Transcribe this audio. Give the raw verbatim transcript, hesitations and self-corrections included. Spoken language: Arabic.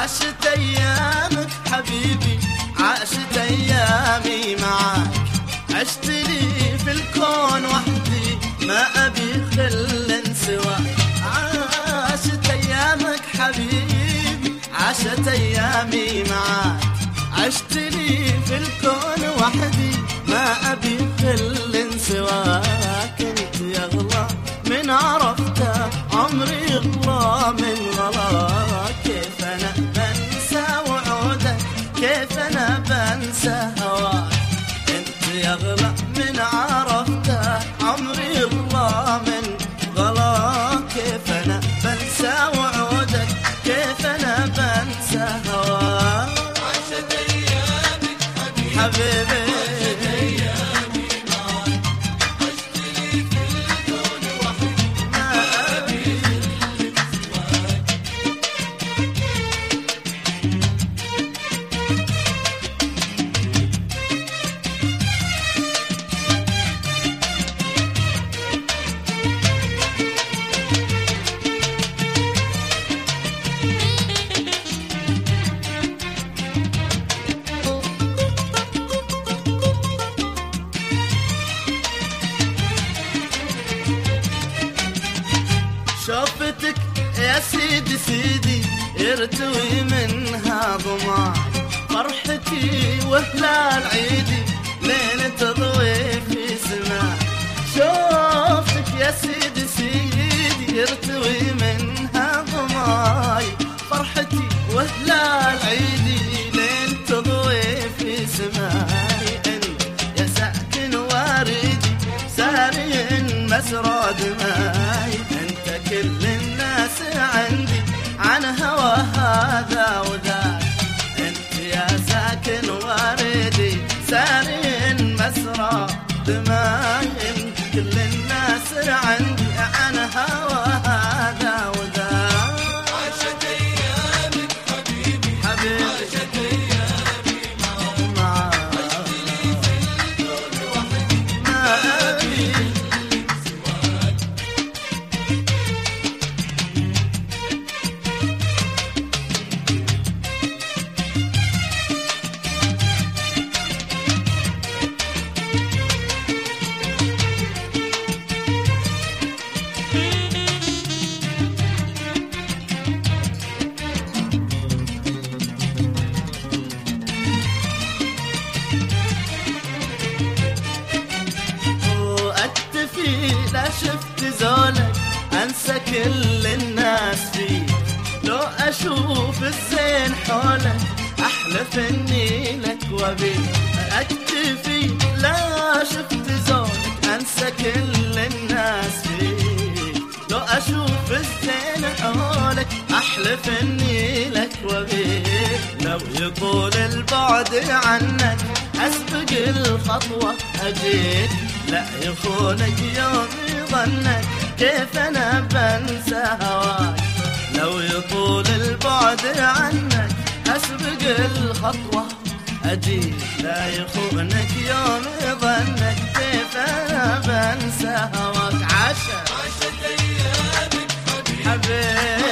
عاشت ايامك حبيبي، عاشت ايامي معاك، عشت لي في الكون وحدي ما ابي خل سواك. عاشت ايامك حبيبي، عاشت ايامي معاك، عشت لي في الكون وحدي ما ابي خل سواك. انت يا غلا من عرفته عمري غلا من غلاك، كيف انا بنسى وعودك، كيف انا بنسى هواك. انت يا غلا من عرفته عمري غلا من غلاك، كيف انا بنسى وعودك، كيف انا بنسى هواك. عاشت ايامك حبيبي حبيبي شوفتك يا سيدي سيدي يرتوي منها ضماع، فرحتي وهلال عيدي لين تضوي في سماع. شوفتك يا سيدي سيدي يرتوي منها ضماي، فرحتي وهلال عيدي لين تضوي في سماي. انت يا ساكن واردي ساري مسرى دماي، كل الناس عندي عن هوى هذا وذاك. انت يا ساكن واردي ساري مسرى دماي، كل الناس عندي عن هوى هذا وذاك. عاشت ايامك حبيبي حبيبي عاشت ايامي معاك، عشت لي في الكون وحدي ما أبي لا شفت زولك انسى كل الناس فيك، لو اشوف الزين حولك احلف اني لك وبيك. اكتفي لا شفت زولك انسى كل الناس فيك، لو اشوف الزين حولك احلف اني لك وبيك. لو يطول البعد عنك اسبق الخطوه اجيك، لا يخونك يومي ظنك كيف انا بنسى هواك. لو يطول البعد عنك اسبق الخطوه اجيك، لا يخونك يومي ظنك كيف انا بنسى هواك. عاشت عاشت ايامك حبيبي حبيبي